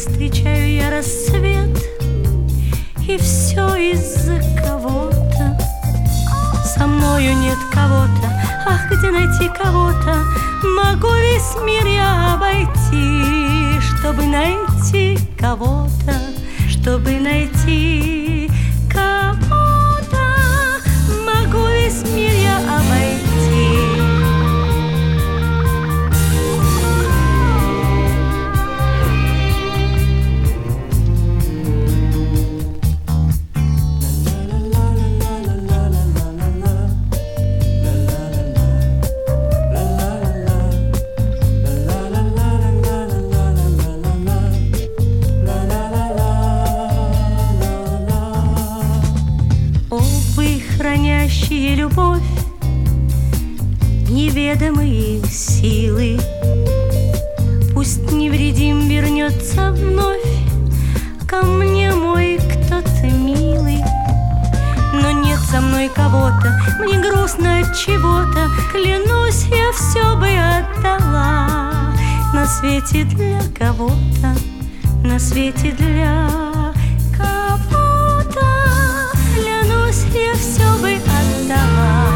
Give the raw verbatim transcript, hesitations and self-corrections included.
встречаю я рассвет, и все из-за кого-то. Со мною нет кого-то, ах, где найти кого-то? Могу весь мир я обойти, чтобы найти кого-то, чтобы найти кого-то. Могу весь мир я обойти. Хранящие любовь, неведомые силы, пусть невредим вернется вновь ко мне мой кто-то милый. Но нет со мной кого-то, мне грустно от чего-то. Клянусь, я все бы отдала на свете для кого-то, на свете для кого-то. Клянусь, я все бы отдала.